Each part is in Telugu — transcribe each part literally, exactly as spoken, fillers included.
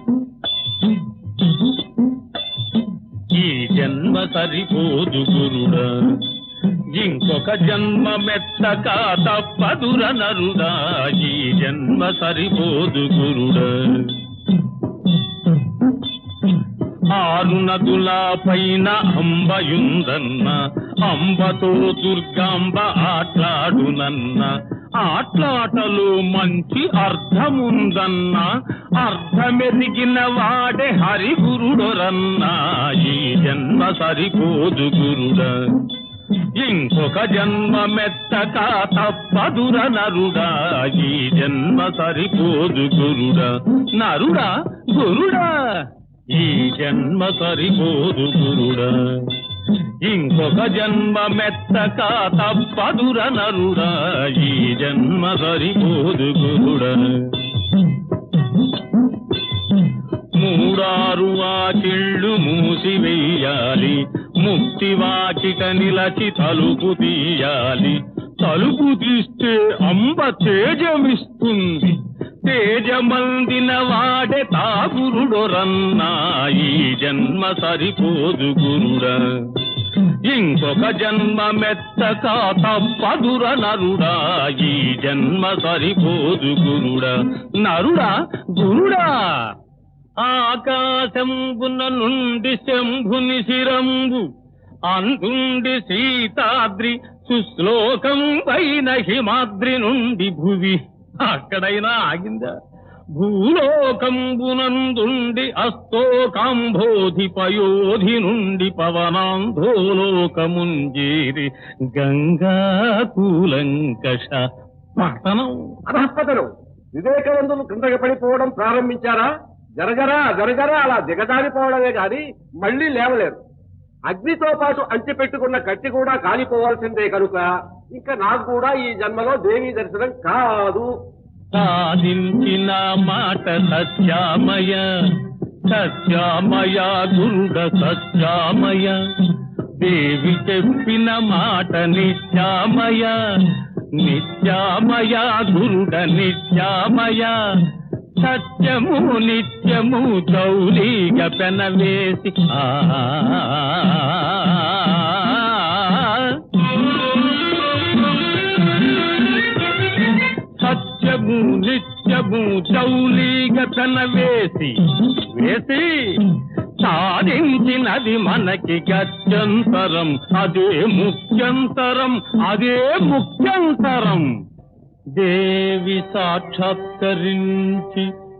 ఈ జన్మ సరిపోదు గురుడా, ఇంకొక జన్మ మెత్తక తప్పదుర నరుడా. ఈ జన్మ సరిపోదు గురుడా. ఆరు నదుల పైన అంబయుందన్న, అంబతో దుర్గాంబ ఆట్లాడునన్న. ఆట్లాటలో మంచి అర్థముందన్న, అర్థమెదిగిన వాడే హరిగురుడొరన్నా. ఈ జన్మ సరిపోదు గురుడా, ఇంకొక జన్మ మెత్తక తప్పదుర నరుడా. ఈ జన్మ సరిపోదు గురుడా. నరుడా గురుడా, ఈ జన్మ సరిపోదు గురుడా. ఇంకొక జన్మ మెత్తక తప్పదుర నరుడా. ఈ జన్మ సరిపోదు గురుడా. మూడారు వాకిళ్ళు మూసివెయ్యాలి, ముక్తి వాకిట నిలచి తలుపు తీయాలి. తలుపు తీస్తే అంబ తేజమిస్తుంది, తేజమందిన వాడే తాగురుడొరన్నా. ఈ జన్మ సరిపోదు గురుడా, ఇంకొక జన్మ మెత్తక తప్పదుర నరుడా. ఈ జన్మ సరిపోదు గురుడా. నరుడా గురుడా. ఆకాశంబున నుండి శంభుని శిరంబు, అందుండి సీతాద్రి, సుశ్లోకం పైన హిమాద్రి నుండి భువి. అక్కడైనా ఆగిందా? భూలోకంబునందుండి అస్తోకాంబోధి పయోధి నుండి పవనాంధోలోకముంజేరి గంగా కూలంకష పతనం. అధపతనం. వివేకవంతులు కిందకి పడిపోవడం ప్రారంభించారా? జరగరా జరగరా అలా దిగజారిపోవడమే గాని మళ్లీ లేవలేరు. అగ్నితో పాటు అంటిపెట్టుకున్న కత్తి కూడా కాలిపోవాల్సిందే కనుక ఇంకా నాకు కూడా ఈ జన్మలో దేవీ దర్శనం కాదు. సాధించిన మాట సత్యామయ, సత్యామయ గురుడ సత్యామయ. దేవి చెప్పిన మాట నిత్యామయ, నిత్యామయ గురుడ నిత్యామయ. సత్యము నిత్యము చౌలీగ పెనవేసి ఆ సత్యము నిత్యము చౌలీగ పెనవేసి వేసి సాధించినది మనకి గత్యంతరం. అదే ముఖ్యంతరం, అదే ముఖ్యంతరం. దేవి సాక్షాత్కరించి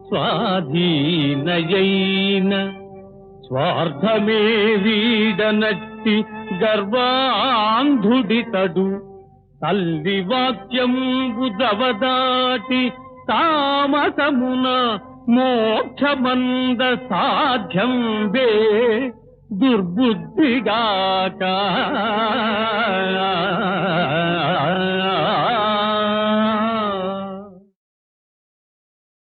స్వాధీనయైన స్వార్థమే వీడనట్టి గర్వాంధుడితడు. తల్లి వాక్యంబు దవదాటి తామసమున మోక్షమంద సాధ్యం వే దుర్బుద్ధిగాక.